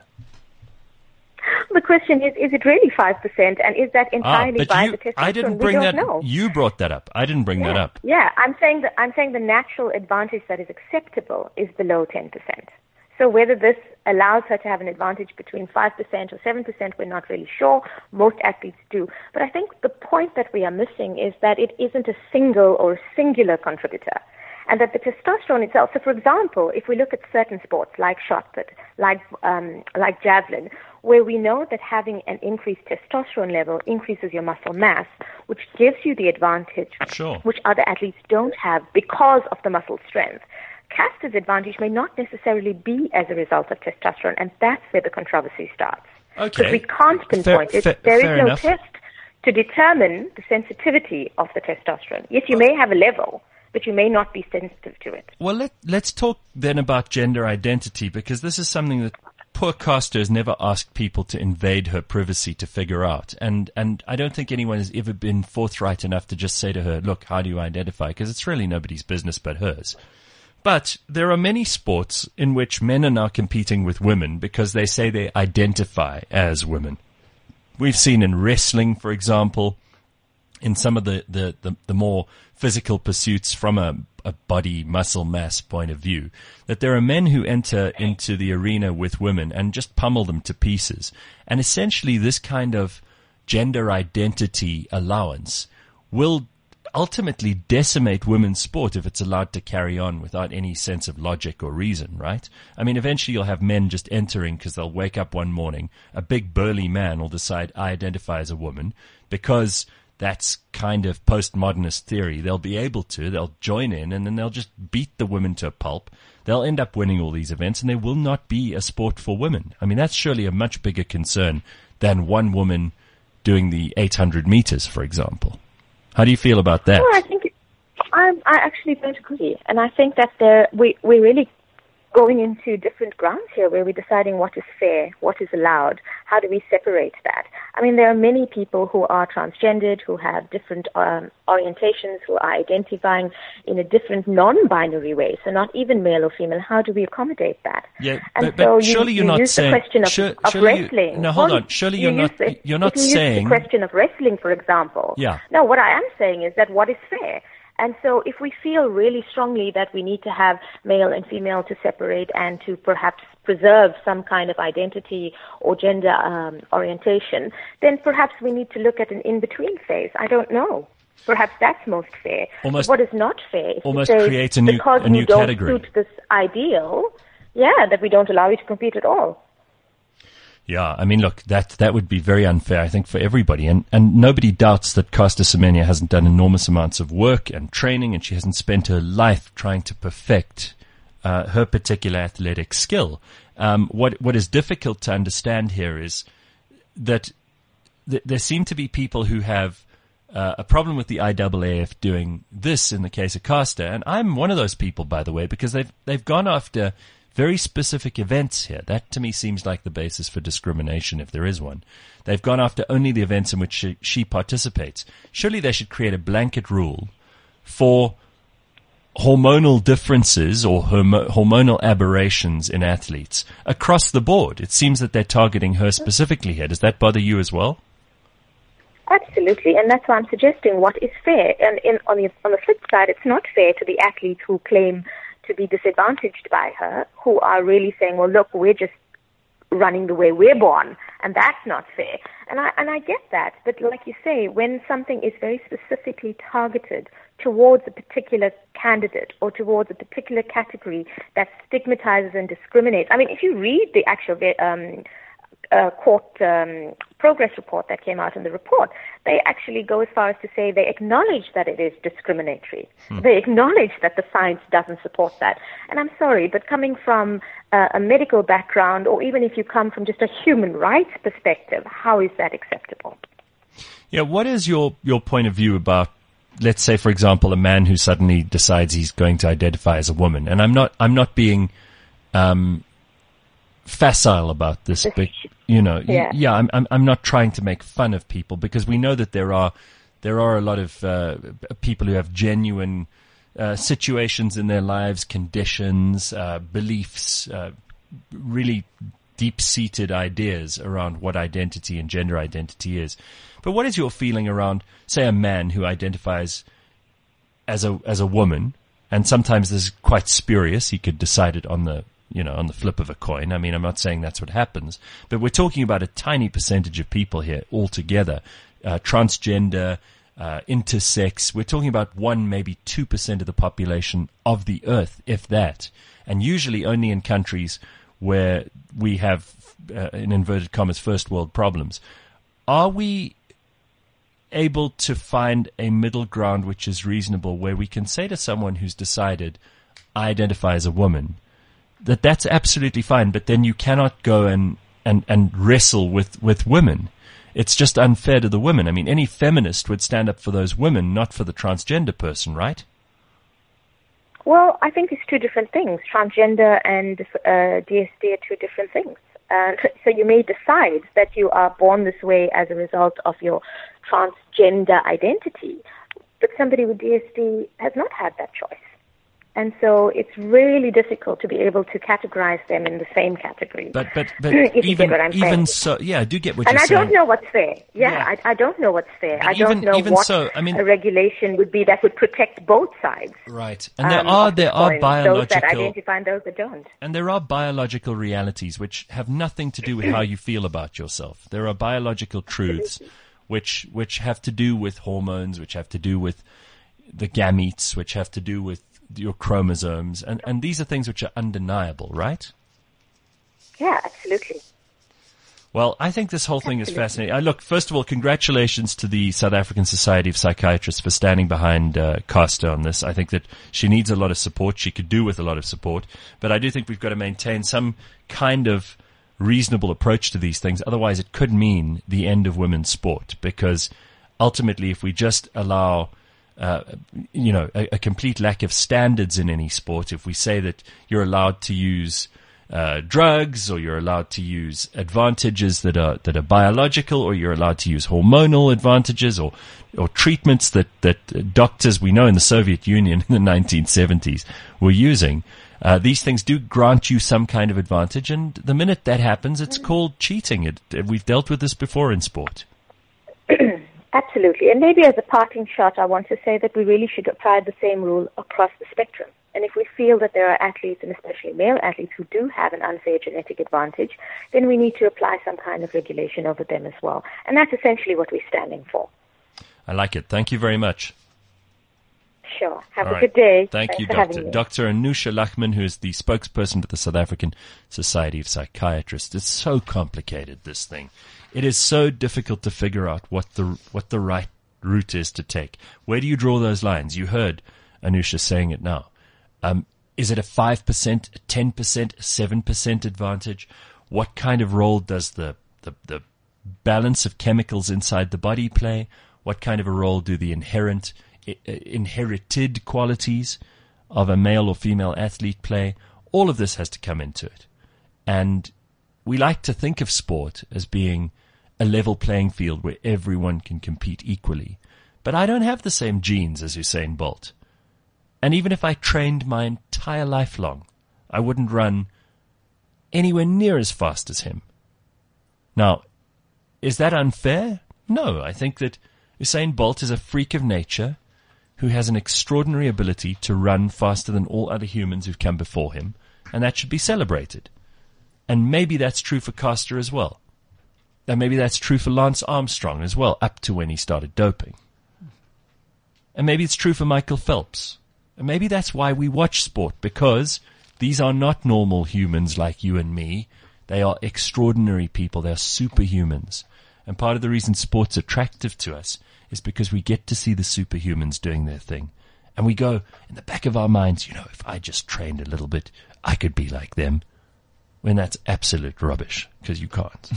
[SPEAKER 4] The question is, is it really five percent? And is that entirely
[SPEAKER 2] ah, but
[SPEAKER 4] by
[SPEAKER 2] you,
[SPEAKER 4] the testosterone?
[SPEAKER 2] I didn't bring
[SPEAKER 4] we don't
[SPEAKER 2] that.
[SPEAKER 4] know.
[SPEAKER 2] You brought that up. I didn't bring
[SPEAKER 4] yeah.
[SPEAKER 2] that up.
[SPEAKER 4] Yeah, I'm saying that I'm saying the natural advantage that is acceptable is below ten percent. So whether this allows her to have an advantage between five percent or seven percent, we're not really sure. Most athletes do. But I think the point that we are missing is that it isn't a single or a singular contributor. And that the testosterone itself, so for example, if we look at certain sports like shot put, like, um, like javelin, where we know that having an increased testosterone level increases your muscle mass, which gives you the advantage
[SPEAKER 2] Sure.
[SPEAKER 4] which other athletes don't have because of the muscle strength. Caster's advantage may not necessarily be as a result of testosterone, and that's where the controversy starts.
[SPEAKER 2] Okay.
[SPEAKER 4] Because we can't pinpoint
[SPEAKER 2] fair,
[SPEAKER 4] it.
[SPEAKER 2] Fair,
[SPEAKER 4] there is
[SPEAKER 2] fair
[SPEAKER 4] no
[SPEAKER 2] enough.
[SPEAKER 4] test to determine the sensitivity of the testosterone. Yes, you may have a level, but you may not be sensitive to it.
[SPEAKER 2] Well, let, let's talk then about gender identity, because this is something that poor Costa has never asked people to invade her privacy to figure out. And, and I don't think anyone has ever been forthright enough to just say to her, look, how do you identify? Because it's really nobody's business but hers. But there are many sports in which men are now competing with women because they say they identify as women. We've seen in wrestling, for example, in some of the, the, the, the more physical pursuits from a, a body muscle mass point of view, that there are men who enter into the arena with women and just pummel them to pieces. And essentially this kind of gender identity allowance will ultimately decimate women's sport if it's allowed to carry on without any sense of logic or reason, right? I mean, eventually you'll have men just entering because they'll wake up one morning, a big burly man will decide, I identify as a woman, because that's kind of postmodernist theory. They'll be able to, they'll join in, and then they'll just beat the women to a pulp. They'll end up winning all these events, and there will not be a sport for women. I mean, that's surely a much bigger concern than one woman doing the eight hundred meters, for example. How do you feel about that?
[SPEAKER 4] Well, I think I, I actually don't agree, and I think that there we we really going into different grounds here where we're deciding what is fair, what is allowed, how do we separate that? I mean, there are many people who are transgendered, who have different um, orientations, who are identifying in a different non-binary way, so not even male or female. How do we accommodate that?
[SPEAKER 2] Yeah,
[SPEAKER 4] and
[SPEAKER 2] but, but
[SPEAKER 4] so
[SPEAKER 2] surely
[SPEAKER 4] you,
[SPEAKER 2] you're
[SPEAKER 4] you
[SPEAKER 2] not
[SPEAKER 4] use
[SPEAKER 2] saying...
[SPEAKER 4] the question of,
[SPEAKER 2] sure,
[SPEAKER 4] of
[SPEAKER 2] surely
[SPEAKER 4] wrestling.
[SPEAKER 2] You, no, hold
[SPEAKER 4] well,
[SPEAKER 2] on. Surely
[SPEAKER 4] you
[SPEAKER 2] you're not,
[SPEAKER 4] the,
[SPEAKER 2] you're not
[SPEAKER 4] if you
[SPEAKER 2] saying...
[SPEAKER 4] use the question of wrestling, for example.
[SPEAKER 2] Yeah.
[SPEAKER 4] No, what I am saying is that what is fair? And so if we feel really strongly that we need to have male and female to separate and to perhaps preserve some kind of identity or gender um, orientation, then perhaps we need to look at an in-between phase. I don't know. Perhaps that's most fair.
[SPEAKER 2] Almost,
[SPEAKER 4] what is not fair is
[SPEAKER 2] almost
[SPEAKER 4] to say,
[SPEAKER 2] create a new,
[SPEAKER 4] because
[SPEAKER 2] a new
[SPEAKER 4] you don't
[SPEAKER 2] category.
[SPEAKER 4] suit this ideal, yeah, that we don't allow you to compete at all.
[SPEAKER 2] Yeah, I mean, look, that that would be very unfair, I think, for everybody. And, and nobody doubts that Caster Semenya hasn't done enormous amounts of work and training, and she hasn't spent her life trying to perfect uh, her particular athletic skill. Um, what what is difficult to understand here is that th- there seem to be people who have uh, a problem with the I A A F doing this in the case of Caster. And I'm one of those people, by the way, because they've they've gone after very specific events here. That to me seems like the basis for discrimination, if there is one. They've gone after only the events in which she, she participates. Surely they should create a blanket rule for hormonal differences or hormo- hormonal aberrations in athletes across the board. It seems that they're targeting her specifically here. Does that bother you as well?
[SPEAKER 4] Absolutely, and that's why I'm suggesting what is fair. And in, on the on the flip side, it's not fair to the athletes who claim to be disadvantaged by her, who are really saying, well, look, we're just running the way we're born, and that's not fair. And I and I get that, but like you say, when something is very specifically targeted towards a particular candidate or towards a particular category that stigmatizes and discriminates. I mean, if you read the actual um, uh, court um, progress report that came out in the report, they actually go as far as to say they acknowledge that it is discriminatory. Hmm. They acknowledge that the science doesn't support that. And I'm sorry, but coming from uh, a medical background, or even if you come from just a human rights perspective, how is that acceptable?
[SPEAKER 2] Yeah, what is your, your point of view about, let's say, for example, a man who suddenly decides he's going to identify as a woman? And I'm not, I'm not being um, facile about this, but you know,
[SPEAKER 4] yeah,
[SPEAKER 2] yeah I'm, I'm, I'm not trying to make fun of people, because we know that there are, there are a lot of uh, people who have genuine uh, situations in their lives, conditions, uh, beliefs, uh, really deep-seated ideas around what identity and gender identity is. But what is your feeling around, say, a man who identifies as a as a woman, and sometimes this is quite spurious. He could decide it on the you know on the flip of a coin. I mean, I'm not saying that's what happens, but we're talking about a tiny percentage of people here altogether, uh, transgender, uh, intersex. We're talking about one, maybe two percent of the population of the earth, if that, and usually only in countries where we have, uh, in inverted commas, first world problems. Are we able to find a middle ground which is reasonable, where we can say to someone who's decided, I identify as a woman, that that's absolutely fine, but then you cannot go and, and, and wrestle with, with women? It's just unfair to the women. I mean, any feminist would stand up for those women, not for the transgender person, right?
[SPEAKER 4] Well, I think it's two different things. Transgender and uh, D S D are two different things. And so you may decide that you are born this way as a result of your transgender identity, but somebody with D S D has not had that choice. And so it's really difficult to be able to categorize them in the same category.
[SPEAKER 2] But but but
[SPEAKER 4] if you
[SPEAKER 2] even
[SPEAKER 4] get what I'm
[SPEAKER 2] even
[SPEAKER 4] saying.
[SPEAKER 2] so, yeah, I do get what
[SPEAKER 4] and
[SPEAKER 2] you're
[SPEAKER 4] I
[SPEAKER 2] saying.
[SPEAKER 4] don't know what's fair. Yeah,
[SPEAKER 2] Yeah.
[SPEAKER 4] I, I don't know what's fair.
[SPEAKER 2] But
[SPEAKER 4] I don't
[SPEAKER 2] even-
[SPEAKER 4] know
[SPEAKER 2] even
[SPEAKER 4] what
[SPEAKER 2] so, I mean-
[SPEAKER 4] a regulation would be that would protect both sides.
[SPEAKER 2] Right, and there
[SPEAKER 4] um,
[SPEAKER 2] are
[SPEAKER 4] of the
[SPEAKER 2] there are
[SPEAKER 4] coin, those that
[SPEAKER 2] biological
[SPEAKER 4] identify and those that don't.
[SPEAKER 2] and there are biological realities which have nothing to do with how you feel about yourself. There are biological truths which which have to do with hormones, which have to do with the gametes, which have to do with your chromosomes, and, and these are things which are undeniable, right?
[SPEAKER 4] Yeah, absolutely.
[SPEAKER 2] Well, I think this whole thing is fascinating. I look, first of all, congratulations to the South African Society of Psychiatrists for standing behind uh, Caster on this. I think that she needs a lot of support. She could do with a lot of support, but I do think we've got to maintain some kind of reasonable approach to these things. Otherwise, it could mean the end of women's sport, because ultimately, if we just allow uh, you know, a, a complete lack of standards in any sport, if we say that you're allowed to use uh, drugs, or you're allowed to use advantages that are that are biological, or you're allowed to use hormonal advantages, or or treatments that that doctors we know in the Soviet Union in the nineteen seventies were using. Uh, these things do grant you some kind of advantage, and the minute that happens, it's called cheating. It, it, we've dealt with this before in sport.
[SPEAKER 4] Absolutely. And maybe as a parting shot, I want to say that we really should apply the same rule across the spectrum. And if we feel that there are athletes, and especially male athletes, who do have an unfair genetic advantage, then we need to apply some kind of regulation over them as well. And that's essentially what we're standing for.
[SPEAKER 2] I like it. Thank you very much.
[SPEAKER 4] Sure. Have
[SPEAKER 2] All
[SPEAKER 4] a
[SPEAKER 2] right.
[SPEAKER 4] good day.
[SPEAKER 2] Thank
[SPEAKER 4] Thanks
[SPEAKER 2] you,
[SPEAKER 4] for
[SPEAKER 2] Doctor
[SPEAKER 4] having me.
[SPEAKER 2] Doctor Anusha Lachman, who is the spokesperson for the South African Society of Psychiatrists. It's so complicated, this thing. It is so difficult to figure out what the what the right route is to take. Where do you draw those lines? You heard Anusha saying it now. Um, is it a five percent, a ten percent, a seven percent advantage? What kind of role does the, the, the balance of chemicals inside the body play? What kind of a role do the inherent inherited qualities of a male or female athlete play? All of this has to come into it. And we like to think of sport as being a level playing field where everyone can compete equally. But I don't have the same genes as Usain Bolt. And even if I trained my entire life long, I wouldn't run anywhere near as fast as him. Now, is that unfair? No, I think that Usain Bolt is a freak of nature who has an extraordinary ability to run faster than all other humans who've come before him, and that should be celebrated. And maybe that's true for Caster as well. And maybe that's true for Lance Armstrong as well, up to when he started doping. And maybe it's true for Michael Phelps. And maybe that's why we watch sport, because these are not normal humans like you and me. They are extraordinary people. They are superhumans. And part of the reason sport's attractive to us is because we get to see the superhumans doing their thing. And we go, in the back of our minds, you know, if I just trained a little bit, I could be like them. When that's absolute rubbish, because you can't.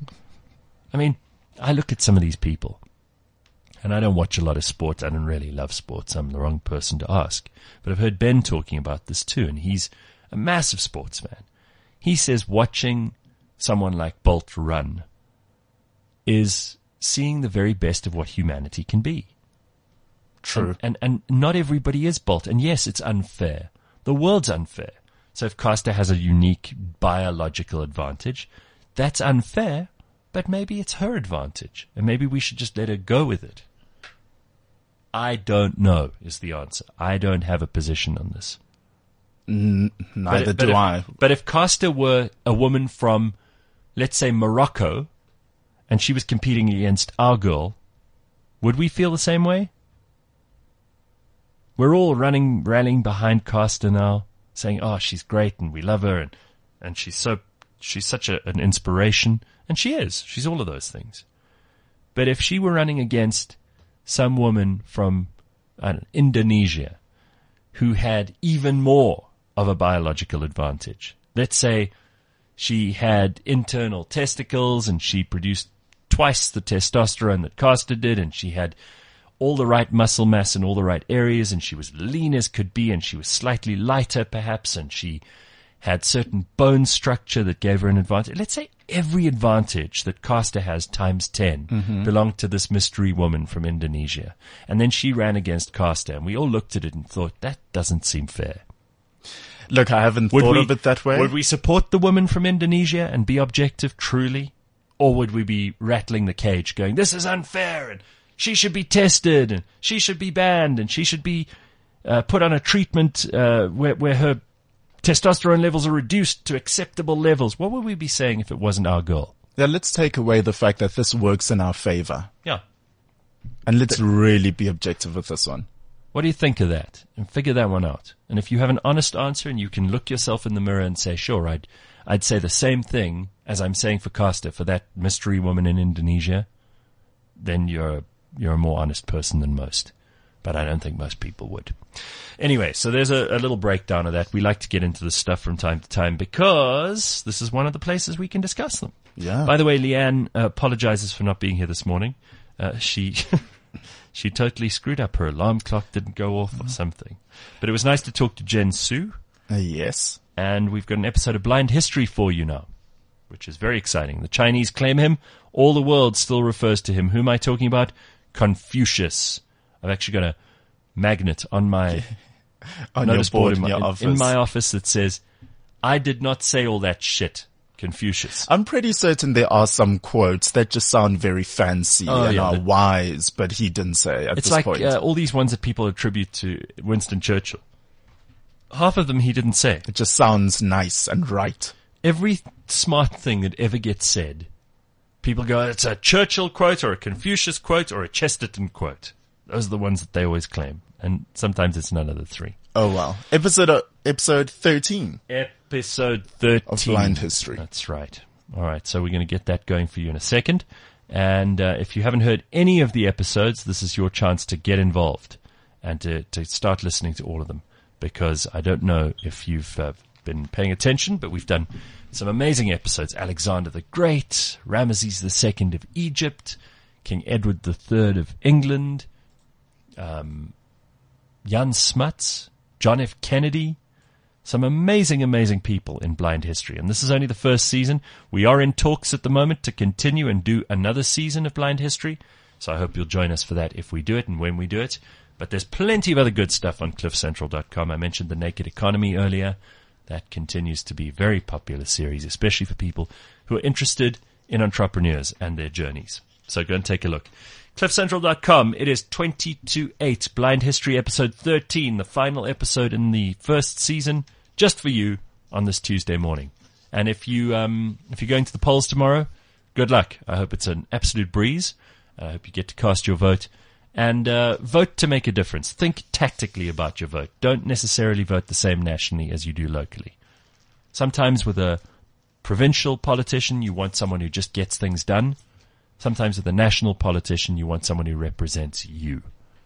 [SPEAKER 2] I mean, I look at some of these people, and I don't watch a lot of sports. I don't really love sports. I'm the wrong person to ask. But I've heard Ben talking about this too, and he's a massive sports fan. He says watching someone like Bolt run is seeing the very best of what humanity can be.
[SPEAKER 3] True.
[SPEAKER 2] And, and, and not everybody is Bolt. And yes, it's unfair. The world's unfair. So if Caster has a unique biological advantage, that's unfair, but maybe it's her advantage. And maybe we should just let her go with it. I don't know is the answer. I don't have a position on this.
[SPEAKER 3] N- neither
[SPEAKER 2] but, but
[SPEAKER 3] do
[SPEAKER 2] if,
[SPEAKER 3] I.
[SPEAKER 2] But if Caster were a woman from, let's say, Morocco, and she was competing against our girl, would we feel the same way? We're all running, rallying behind Caster now, saying, "Oh, she's great, and we love her, and and she's so she's such a, an inspiration," and she is. She's all of those things. But if she were running against some woman from I don't know, Indonesia, who had even more of a biological advantage, let's say she had internal testicles and she produced twice the testosterone that Caster did, and she had all the right muscle mass in all the right areas, and she was lean as could be, and she was slightly lighter perhaps, and she had certain bone structure that gave her an advantage. Let's say every advantage that Caster has times ten mm-hmm. belonged to this mystery woman from Indonesia. And then she ran against Caster, and we all looked at it and thought, that doesn't seem fair.
[SPEAKER 3] Look, I haven't
[SPEAKER 2] Would
[SPEAKER 3] thought
[SPEAKER 2] we,
[SPEAKER 3] of it that way.
[SPEAKER 2] Would we support the woman from Indonesia and be objective truly? Or would we be rattling the cage going, this is unfair, and she should be tested, and she should be banned, and she should be uh, put on a treatment uh, where, where her testosterone levels are reduced to acceptable levels? What would we be saying if it wasn't our girl?
[SPEAKER 3] Yeah, let's take away the fact that this works in our favor.
[SPEAKER 2] Yeah.
[SPEAKER 3] And let's but, really be objective with this one.
[SPEAKER 2] What do you think of that? And figure that one out. And if you have an honest answer and you can look yourself in the mirror and say, sure, I'd, I'd say the same thing as I'm saying for Caster, for that mystery woman in Indonesia, then you're, you're a more honest person than most. But I don't think most people would. Anyway, so there's a, a little breakdown of that. We like to get into this stuff from time to time because this is one of the places we can discuss them.
[SPEAKER 3] Yeah.
[SPEAKER 2] By the way, Leanne uh, apologizes for not being here this morning. Uh, she She totally screwed up. Her alarm clock didn't go off or something. But it was nice to talk to Jen Su.
[SPEAKER 3] Uh, yes.
[SPEAKER 2] And we've got an episode of Blind History for you now, which is very exciting. The Chinese claim him. All the world still refers to him. Who am I talking about? Confucius. I've actually got a magnet on my
[SPEAKER 3] On
[SPEAKER 2] notice
[SPEAKER 3] your board
[SPEAKER 2] board in
[SPEAKER 3] in
[SPEAKER 2] my,
[SPEAKER 3] your
[SPEAKER 2] in-
[SPEAKER 3] office.
[SPEAKER 2] in my office that says, I did not say all that shit. Confucius.
[SPEAKER 3] I'm pretty certain there are some quotes that just sound very fancy
[SPEAKER 2] Oh,
[SPEAKER 3] and
[SPEAKER 2] yeah,
[SPEAKER 3] are
[SPEAKER 2] the-
[SPEAKER 3] wise, but he didn't say at
[SPEAKER 2] It's
[SPEAKER 3] this
[SPEAKER 2] like
[SPEAKER 3] point.
[SPEAKER 2] uh, all these ones that people attribute to Winston Churchill. Half of them he didn't say.
[SPEAKER 3] It just sounds nice and right.
[SPEAKER 2] Every smart thing that ever gets said, people go, it's a Churchill quote or a Confucius quote or a Chesterton quote. Those are the ones that they always claim. And sometimes it's none of the three.
[SPEAKER 3] Oh well. Episode uh, episode thirteen
[SPEAKER 2] Episode thirteen.
[SPEAKER 3] of Blind History.
[SPEAKER 2] That's right. All right, so we're going to get that going for you in a second. And uh, if you haven't heard any of the episodes, this is your chance to get involved and to, to start listening to all of them. Because I don't know if you've uh, been paying attention, but we've done some amazing episodes. Alexander the Great, Ramesses the Second of Egypt, King Edward the Third of England, um, Jan Smuts, John F. Kennedy. Some amazing, amazing people in Blind History. And this is only the first season. We are in talks at the moment to continue and do another season of Blind History. So I hope you'll join us for that if we do it and when we do it. But there's plenty of other good stuff on cliff central dot com. I mentioned The Naked Economy earlier. That continues to be a very popular series, especially for people who are interested in entrepreneurs and their journeys. So go and take a look. cliff central dot com. It is twenty to eight. Blind History episode thirteen, the final episode in the first season, just for you on this Tuesday morning. And if you um, if you're going to the polls tomorrow, good luck. I hope it's an absolute breeze. I hope you get to cast your vote. And uh, vote to make a difference. Think tactically about your vote. Don't necessarily vote the same nationally as you do locally. Sometimes with a provincial politician, you want someone who just gets things done. Sometimes with a national politician, you want someone who represents you.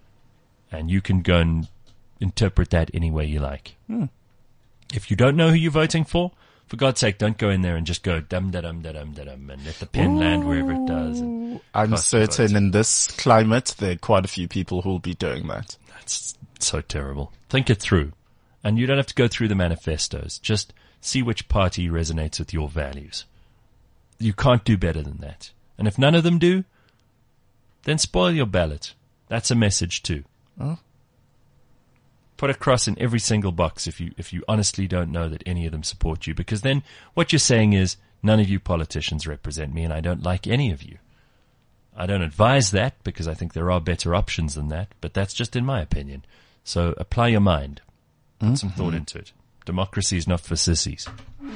[SPEAKER 2] And you can go and interpret that any way you like.
[SPEAKER 3] Hmm.
[SPEAKER 2] If you don't know who you're voting for, for God's sake, don't go in there and just go dum da dum da dum da dum and let the pen land wherever it does. And
[SPEAKER 3] I'm
[SPEAKER 2] cast your
[SPEAKER 3] certain
[SPEAKER 2] vote.
[SPEAKER 3] in this climate there are quite a few people who will be doing that.
[SPEAKER 2] That's so terrible. Think it through. And you don't have to go through the manifestos. Just see which party resonates with your values. You can't do better than that. And if none of them do, then spoil your ballot. That's a message too.
[SPEAKER 3] Oh.
[SPEAKER 2] Put a cross in every single box if you if you honestly don't know that any of them support you, because then what you're saying is, none of you politicians represent me and I don't like any of you. I don't advise that because I think there are better options than that, but that's just in my opinion. So apply your mind. Put mm-hmm. some thought into it. Democracy is not for sissies.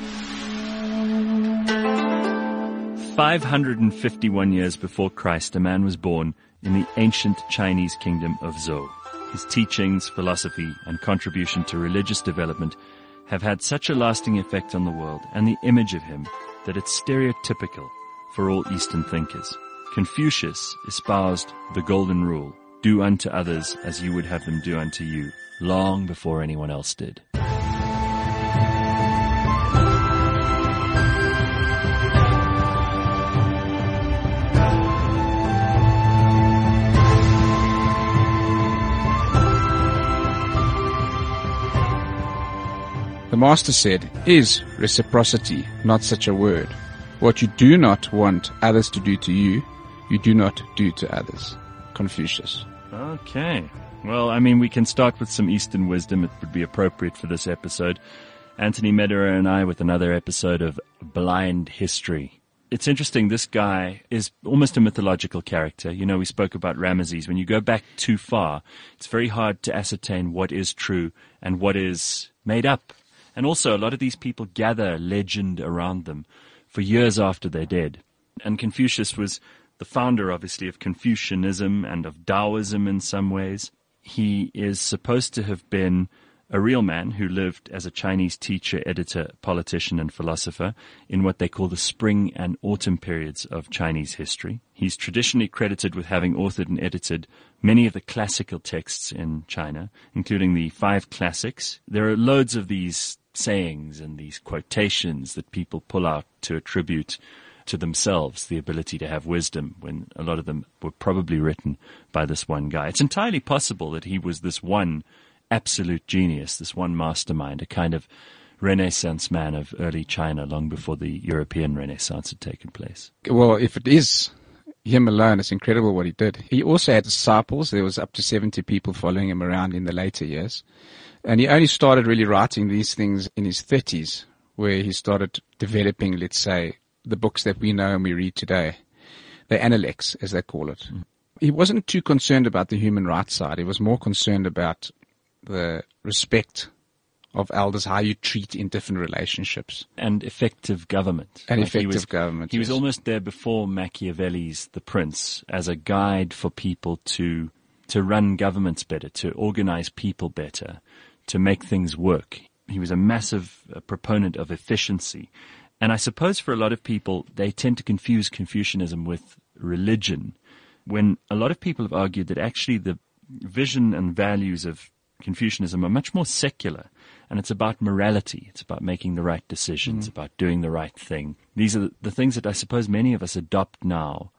[SPEAKER 2] five hundred fifty-one years before Christ, a man was born in the ancient Chinese kingdom of Zhou. His teachings, philosophy, and contribution to religious development have had such a lasting effect on the world and the image of him that it's stereotypical for all Eastern thinkers. Confucius espoused the golden rule, do unto others as you would have them do unto you, long before anyone else did.
[SPEAKER 5] The Master said, is reciprocity not such a word? What you do not want others to do to you, you do not do to others. Confucius.
[SPEAKER 2] Okay. Well, I mean, we can start with some Eastern wisdom. It would be appropriate for this episode. Anthony Mederer and I with another episode of Blind History. It's interesting. This guy is almost a mythological character. You know, we spoke about Ramesses. When you go back too far, it's very hard to ascertain what is true and what is made up. And also, a lot of these people gather legend around them for years after they're dead. And Confucius was the founder, obviously, of Confucianism and of Taoism in some ways. He is supposed to have been a real man who lived as a Chinese teacher, editor, politician, and philosopher in what they call the spring and autumn periods of Chinese history. He's traditionally credited with having authored and edited many of the classical texts in China, including the five classics. There are loads of these sayings and these quotations that people pull out to attribute to themselves the ability to have wisdom when a lot of them were probably written by this one guy. It's entirely possible that he was this one absolute genius, this one mastermind, a kind of Renaissance man of early China long before the European Renaissance had taken place.
[SPEAKER 5] Well, if it is him alone, it's incredible what he did. He also had disciples. There was up to seventy people following him around in the later years. And he only started really writing these things in his thirties, where he started developing, let's say, the books that we know and we read today. The Analects, as they call it. Mm. He wasn't too concerned about the human rights side. He was more concerned about the respect of elders, how you treat in different relationships.
[SPEAKER 2] And effective government.
[SPEAKER 5] And
[SPEAKER 2] like
[SPEAKER 5] effective
[SPEAKER 2] he was,
[SPEAKER 5] government.
[SPEAKER 2] He
[SPEAKER 5] yes.
[SPEAKER 2] was almost there before Machiavelli's The Prince as a guide for people to to run governments better, to organize people better, to make things work. He was a massive uh, proponent of efficiency. And I suppose for a lot of people, they tend to confuse Confucianism with religion, when a lot of people have argued that actually the vision and values of Confucianism are much more secular, and it's about morality. It's about making the right decisions, mm. about doing the right thing. These are the things that I suppose many of us adopt now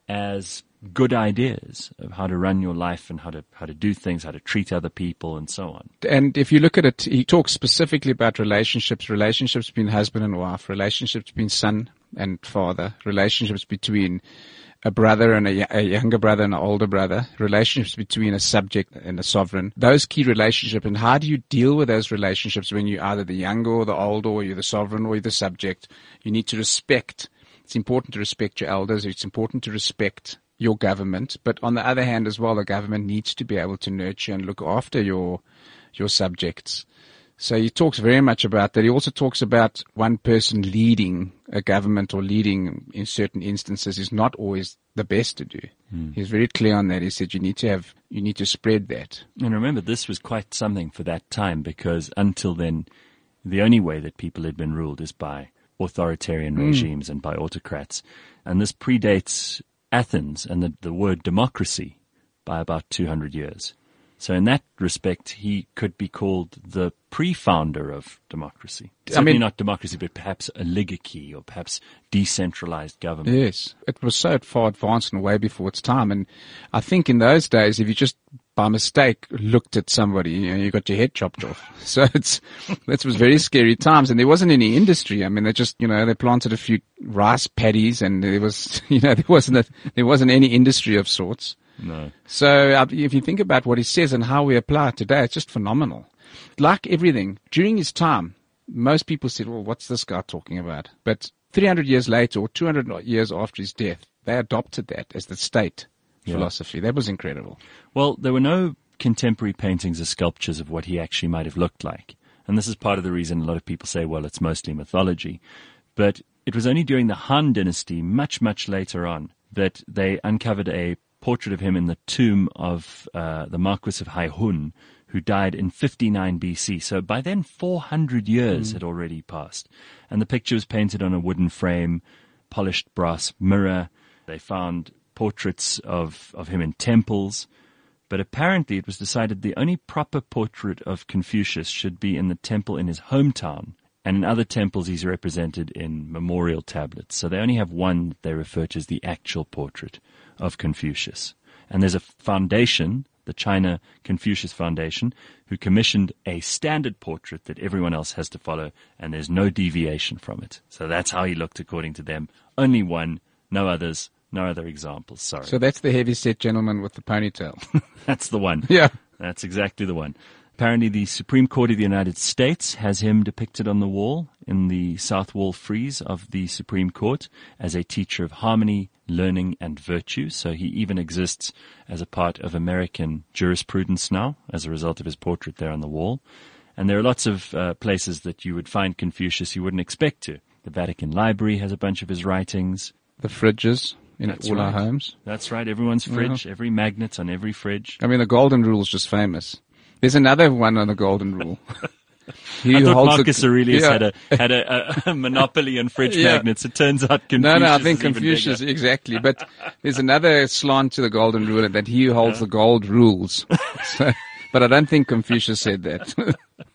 [SPEAKER 2] as good ideas of how to run your life and how to how to do things, how to treat other people, and so on.
[SPEAKER 5] And if you look at it, he talks specifically about relationships, relationships between husband and wife, relationships between son and father, relationships between a brother and a, a younger brother and an older brother, relationships between a subject and a sovereign, those key relationships, and how do you deal with those relationships when you're either the younger or the older, or you're the sovereign or you're the subject. You need to respect. It's important to respect your elders. It's important to respect your government. But on the other hand as well, the government needs to be able to nurture and look after your your subjects. So he talks very much about that. He also talks about one person leading a government or leading in certain instances is not always the best to do. Mm. He's very clear on that. He said you need to have, you need to spread that.
[SPEAKER 2] And remember, this was quite something for that time, because until then, the only way that people had been ruled is by authoritarian mm. regimes and by autocrats. And this predates Athens and the, the word democracy by about two hundred years. So in that respect, he could be called the pre-founder of democracy. Certainly I mean, not democracy, but perhaps oligarchy or perhaps decentralized government.
[SPEAKER 5] Yes, it was so far advanced and way before its time. And I think in those days, if you just by mistake looked at somebody, you know, you got your head chopped off. So it's, that was very scary times. And there wasn't any industry. I mean, they just, you know, they planted a few rice paddies and there was, you know, there wasn't a, there wasn't any industry of sorts.
[SPEAKER 2] No.
[SPEAKER 5] So uh, if you think about what he says and how we apply it today, it's just phenomenal. Like everything, during his time, most people said, well, what's this guy talking about? But three hundred years later or two hundred years after his death, they adopted that as the state yeah. philosophy. That was incredible.
[SPEAKER 2] Well, there were no contemporary paintings or sculptures of what he actually might have looked like. And this is part of the reason a lot of people say, well, it's mostly mythology. But it was only during the Han Dynasty, much, much later on, that they uncovered a portrait of him in the tomb of uh, the Marquis of Haihun, who died in fifty-nine B C. So by then, four hundred years mm. had already passed. And the picture was painted on a wooden frame, polished brass mirror. They found portraits of, of him in temples. But apparently it was decided the only proper portrait of Confucius should be in the temple in his hometown. And in other temples, he's represented in memorial tablets. So they only have one that they refer to as the actual portrait of Confucius. And there's a foundation, the China Confucius Foundation, who commissioned a standard portrait that everyone else has to follow, and there's no deviation from it. So that's how he looked according to them. Only one, no others, no other examples, sorry.
[SPEAKER 5] So that's the heavy-set gentleman with the ponytail.
[SPEAKER 2] That's the one.
[SPEAKER 5] Yeah.
[SPEAKER 2] That's exactly the one. Apparently the Supreme Court of the United States has him depicted on the wall in the south wall frieze of the Supreme Court as a teacher of harmony, learning, and virtue. So he even exists as a part of American jurisprudence now as a result of his portrait there on the wall. And there are lots of uh, places that you would find Confucius you wouldn't expect to. The Vatican Library has a bunch of his writings.
[SPEAKER 5] The fridges in
[SPEAKER 2] That's
[SPEAKER 5] all
[SPEAKER 2] right.
[SPEAKER 5] our homes.
[SPEAKER 2] That's right. Everyone's fridge, yeah. Every magnet on every fridge.
[SPEAKER 5] I mean, the Golden Rule is just famous. There's another one on the Golden Rule.
[SPEAKER 2] He I thought Marcus
[SPEAKER 5] the,
[SPEAKER 2] Aurelius
[SPEAKER 5] yeah.
[SPEAKER 2] had a had a, a monopoly on fridge
[SPEAKER 5] yeah.
[SPEAKER 2] magnets. It turns out Confucius
[SPEAKER 5] No, no, I think
[SPEAKER 2] is
[SPEAKER 5] Confucius,
[SPEAKER 2] even
[SPEAKER 5] exactly. But there's another slant to the Golden Rule that he who holds yeah. the gold rules. So, but I don't think Confucius said that.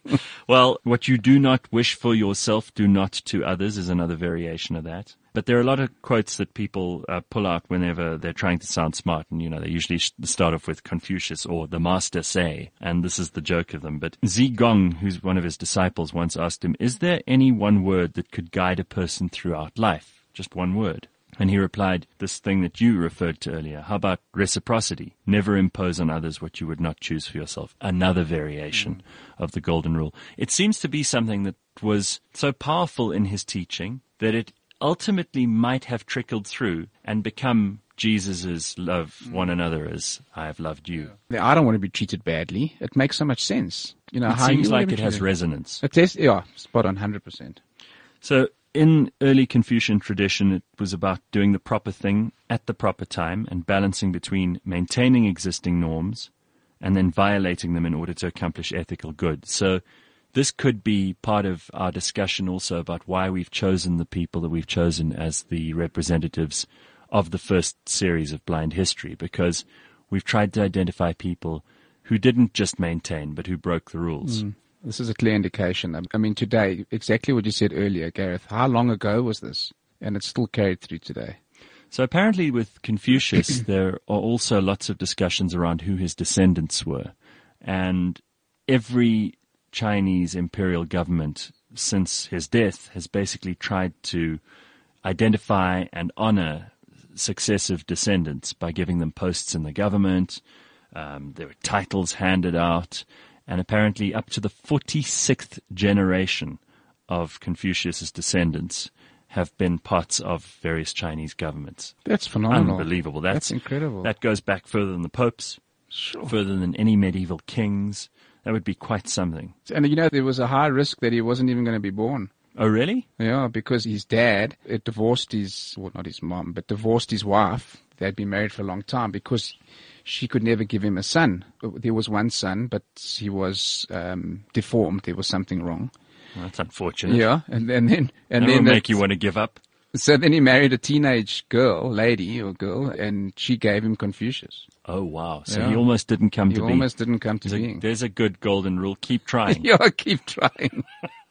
[SPEAKER 2] Well, what you do not wish for yourself, do not to others is another variation of that. But there are a lot of quotes that people uh, pull out whenever they're trying to sound smart. And, you know, they usually start off with Confucius or the master say, and this is the joke of them. But Zigong, who's one of his disciples, once asked him, is there any one word that could guide a person throughout life? Just one word. And he replied, this thing that you referred to earlier. How about reciprocity? Never impose on others what you would not choose for yourself. Another variation mm. of the golden rule. It seems to be something that was so powerful in his teaching that it ultimately might have trickled through and become Jesus's love one another as I have loved you.
[SPEAKER 5] I don't want to be treated badly. It makes so much sense. You know,
[SPEAKER 2] it
[SPEAKER 5] how
[SPEAKER 2] seems
[SPEAKER 5] you
[SPEAKER 2] like it has resonance.
[SPEAKER 5] It is, yeah, spot on, one hundred percent.
[SPEAKER 2] So in early Confucian tradition, it was about doing the proper thing at the proper time and balancing between maintaining existing norms and then violating them in order to accomplish ethical good. So this could be part of our discussion also about why we've chosen the people that we've chosen as the representatives of the first series of Blind History, because we've tried to identify people who didn't just maintain, but who broke the rules.
[SPEAKER 5] Mm. This is a clear indication. I mean, today, exactly what you said earlier, Gareth, how long ago was this? And it's still carried through today.
[SPEAKER 2] So apparently with Confucius, there are also lots of discussions around who his descendants were. And every Chinese imperial government since his death has basically tried to identify and honor successive descendants by giving them posts in the government. Um, there were titles handed out. And apparently up to the forty-sixth generation of Confucius's descendants have been parts of various Chinese governments.
[SPEAKER 5] That's phenomenal.
[SPEAKER 2] Unbelievable. That's,
[SPEAKER 5] That's incredible.
[SPEAKER 2] That goes back further than the popes,
[SPEAKER 5] sure.
[SPEAKER 2] further than any medieval kings. That would be quite something.
[SPEAKER 5] And, you know, there was a high risk that he wasn't even going to be born.
[SPEAKER 2] Oh, really?
[SPEAKER 5] Yeah, because his dad it divorced his, well, not his mom, but divorced his wife. They'd been married for a long time because she could never give him a son. There was one son, but he was um, deformed. There was something wrong.
[SPEAKER 2] Well, that's unfortunate.
[SPEAKER 5] Yeah, and, and then and
[SPEAKER 2] that
[SPEAKER 5] then
[SPEAKER 2] will make you want to give up.
[SPEAKER 5] So then he married a teenage girl, lady or girl, and she gave him Confucius.
[SPEAKER 2] Oh wow! So
[SPEAKER 5] yeah.
[SPEAKER 2] he almost didn't come
[SPEAKER 5] he
[SPEAKER 2] to be.
[SPEAKER 5] He almost didn't come to
[SPEAKER 2] there's
[SPEAKER 5] being.
[SPEAKER 2] A, there's a good golden rule: keep trying.
[SPEAKER 5] yeah, keep trying.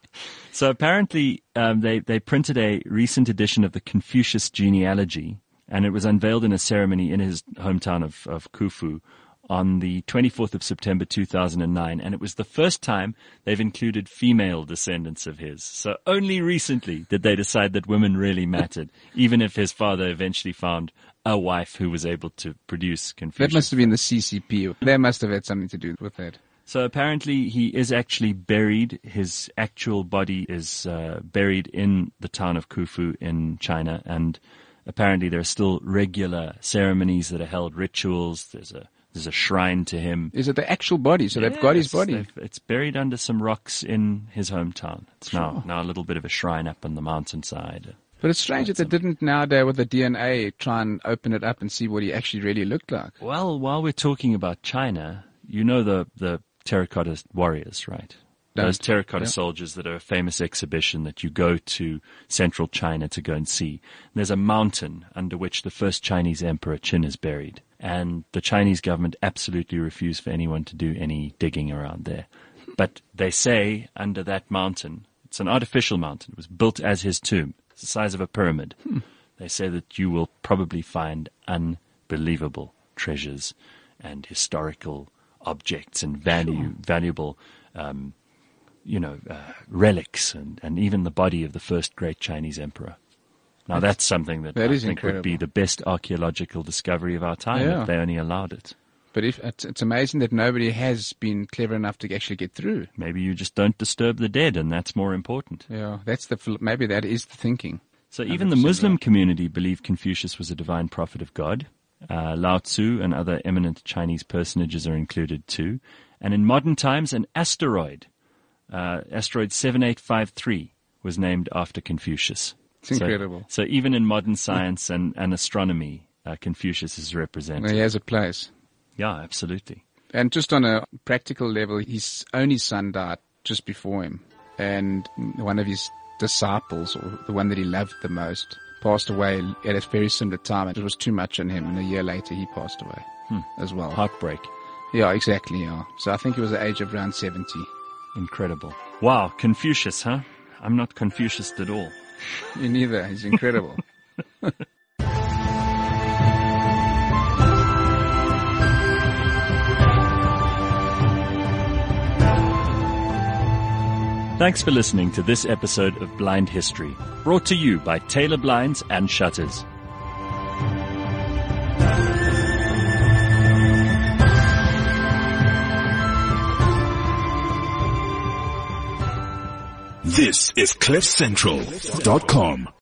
[SPEAKER 2] So apparently, um, they they printed a recent edition of the Confucius genealogy. And it was unveiled in a ceremony in his hometown of, of Khufu on the twenty-fourth of September two thousand nine. And it was the first time they've included female descendants of his. So only recently did they decide that women really mattered, even if his father eventually found a wife who was able to produce Confucius.
[SPEAKER 5] That must have been the C C P. They must have had something to do with that.
[SPEAKER 2] So apparently he is actually buried. His actual body is uh, buried in the town of Khufu in China, and apparently there are still regular ceremonies that are held, rituals. There's a there's a shrine to him.
[SPEAKER 5] Is it the actual body? So
[SPEAKER 2] yes,
[SPEAKER 5] they've got his body.
[SPEAKER 2] It's buried under some rocks in his hometown. It's
[SPEAKER 5] sure.
[SPEAKER 2] now now a little bit of a shrine up on the mountainside.
[SPEAKER 5] But it's strange that they didn't nowadays with the D N A try and open it up and see what he actually really looked like.
[SPEAKER 2] Well, while we're talking about China, you know the the terracotta warriors, right?
[SPEAKER 5] Don't.
[SPEAKER 2] Those terracotta
[SPEAKER 5] yeah.
[SPEAKER 2] soldiers that are a famous exhibition that you go to central China to go and see. And there's a mountain under which the first Chinese emperor Qin is buried. And the Chinese government absolutely refused for anyone to do any digging around there. But they say under that mountain, it's an artificial mountain, it was built as his tomb. It's the size of a pyramid.
[SPEAKER 5] Hmm.
[SPEAKER 2] They say that you will probably find unbelievable treasures and historical objects and value,
[SPEAKER 5] sure.
[SPEAKER 2] valuable um you know, uh, relics and, and even the body of the first great Chinese emperor. Now that's, that's something that,
[SPEAKER 5] that
[SPEAKER 2] I
[SPEAKER 5] is
[SPEAKER 2] think
[SPEAKER 5] incredible.
[SPEAKER 2] would be the best archaeological discovery of our time
[SPEAKER 5] yeah.
[SPEAKER 2] if they only allowed it.
[SPEAKER 5] But if it's, it's amazing that nobody has been clever enough to actually get through.
[SPEAKER 2] Maybe you just don't disturb the dead, and that's more important.
[SPEAKER 5] Yeah, that's the maybe that is the thinking.
[SPEAKER 2] So even the Muslim right. community believed Confucius was a divine prophet of God. Uh, Lao Tzu and other eminent Chinese personages are included too. And in modern times, an asteroid Uh, asteroid seven eight five three was named after Confucius.
[SPEAKER 5] It's incredible.
[SPEAKER 2] So, so even in modern science and, and astronomy, uh, Confucius is represented.
[SPEAKER 5] Well, he has a place.
[SPEAKER 2] Yeah, absolutely.
[SPEAKER 5] And just on a practical level, his only son died just before him. And one of his disciples, or the one that he loved the most, passed away at a very similar time. It was too much on him, and a year later he passed away
[SPEAKER 2] hmm.
[SPEAKER 5] as well.
[SPEAKER 2] Heartbreak.
[SPEAKER 5] Yeah, exactly, yeah. So I think it was the age of around seventy.
[SPEAKER 2] Incredible. Wow, Confucius, huh? I'm not Confucius at all.
[SPEAKER 5] Me neither. He's incredible.
[SPEAKER 2] Thanks for listening to this episode of Blind History, brought to you by Taylor Blinds and Shutters.
[SPEAKER 1] This is cliff central dot com.